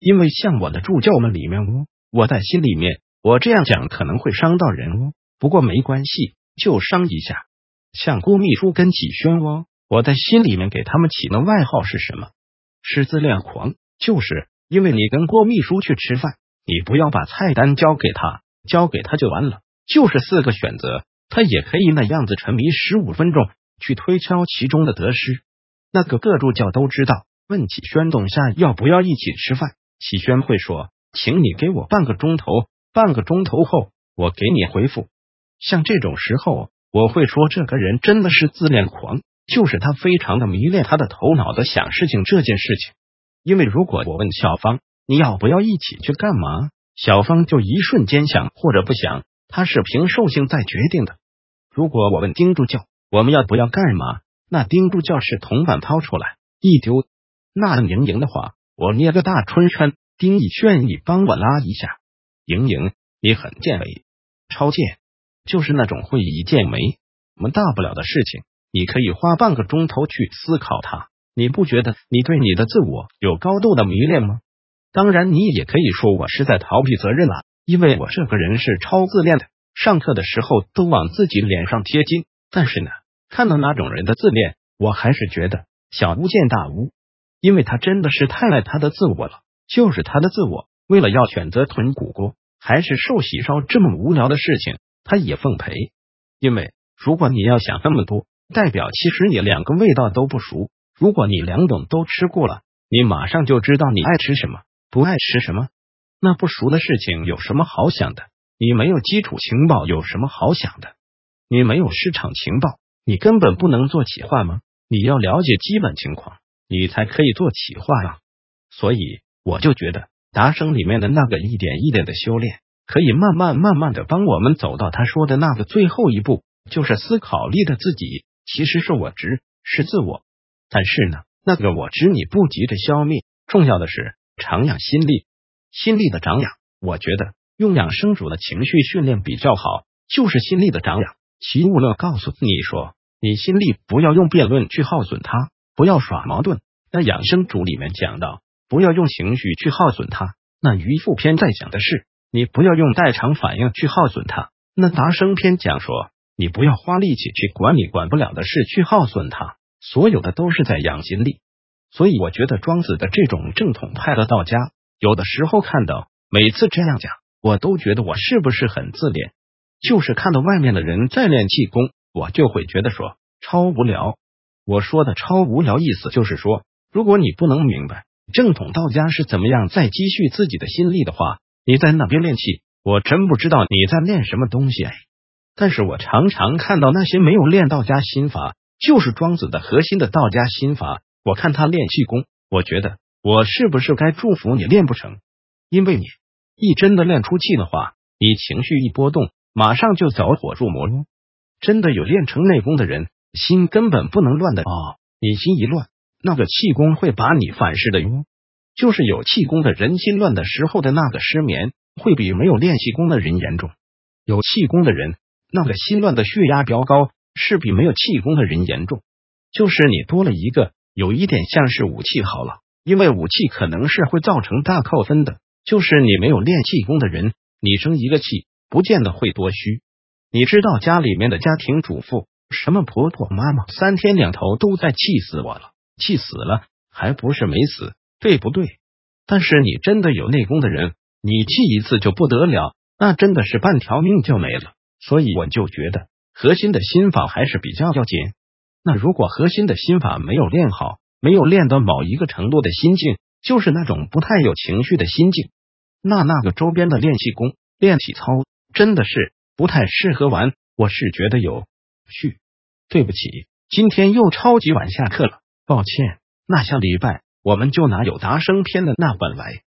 因为像我的助教们里面我在心里面，我这样讲可能会伤到人不过没关系，就伤一下。像郭秘书跟启轩我在心里面给他们起的外号是什么？是自恋狂，就是因为你跟郭秘书去吃饭，你不要把菜单交给他就完了，就是4个选择，他也可以那样子沉迷15分钟去推敲其中的得失。那个各助教都知道，问启轩董下要不要一起吃饭，启轩会说，请你给我半个钟头后我给你回复。像这种时候，我会说这个人真的是自恋狂，就是他非常的迷恋他的头脑的想事情这件事情。因为如果我问小芳你要不要一起去干嘛，小芳就一瞬间想或者不想，他是凭兽性在决定的。如果我问丁助教我们要不要干嘛，那丁助教是铜板掏出来一丢，那按莹莹的话，我捏个大春山，丁义炫你帮我拉一下。莹莹你很健美，超健，就是那种会以健美，我们大不了的事情，你可以花半个钟头去思考它。你不觉得你对你的自我有高度的迷恋吗？当然你也可以说我是在逃避责任了，因为我这个人是超自恋的，上课的时候都往自己脸上贴金。但是呢，看到那种人的自恋，我还是觉得小巫见大巫，因为他真的是太爱他的自我了，就是他的自我为了要选择囤骨锅还是寿喜烧这么无聊的事情他也奉陪。因为如果你要想那么多，代表其实你2个味道都不熟，如果你2种都吃过了，你马上就知道你爱吃什么不爱吃什么。那不熟的事情有什么好想的？你没有基础情报有什么好想的？你没有市场情报，你根本不能做企划吗？你要了解基本情况，你才可以做企划呀。所以我就觉得达生里面的那个一点一点的修炼，可以慢慢的帮我们走到他说的那个最后一步，就是思考力的自己其实是我执，是自我。但是呢，那个我执你不急着消灭，重要的是常养心力。心力的长养，我觉得用养生主的情绪训练比较好，就是心力的长养。齐物乐告诉你说，你心力不要用辩论去耗损它，不要耍矛盾。那养生主里面讲到，不要用情绪去耗损它。那渔父篇在讲的是，你不要用代偿反应去耗损它。那达生篇讲说，你不要花力气去管你管不了的事去耗损它。所有的都是在养心力。所以我觉得庄子的这种正统派的道家，有的时候看到每次这样讲，我都觉得我是不是很自恋。就是看到外面的人在练气功，我就会觉得说超无聊。我说的超无聊意思就是说，如果你不能明白正统道家是怎么样在积蓄自己的心力的话，你在那边练气，我真不知道你在练什么东西。但是我常常看到那些没有练道家心法，就是庄子的核心的道家心法，我看他练气功，我觉得我是不是该祝福你练不成？因为你一真的练出气的话，你情绪一波动，马上就走火入魔。真的有练成内功的人，心根本不能乱的你心一乱，那个气功会把你反噬的哟。就是有气功的人心乱的时候的那个失眠，会比没有练气功的人严重。有气功的人，那个心乱的血压飙高，是比没有气功的人严重。就是你多了一个，有一点像是武器好了，因为武器可能是会造成大扣分的。就是你没有练气功的人，你生一个气，不见得会多虚。你知道家里面的家庭主妇，什么婆婆妈妈，3天2头都在气死我了，气死了，还不是没死，对不对？但是你真的有内功的人，你气一次就不得了，那真的是半条命就没了。所以我就觉得核心的心法还是比较要紧。那如果核心的心法没有练好，没有练到某一个程度的心境，就是那种不太有情绪的心境，那个周边的练气功、练体操真的是不太适合玩。我是觉得有趣。对不起，今天又超级晚下课了，抱歉。那下礼拜我们就拿有达生篇的那本来。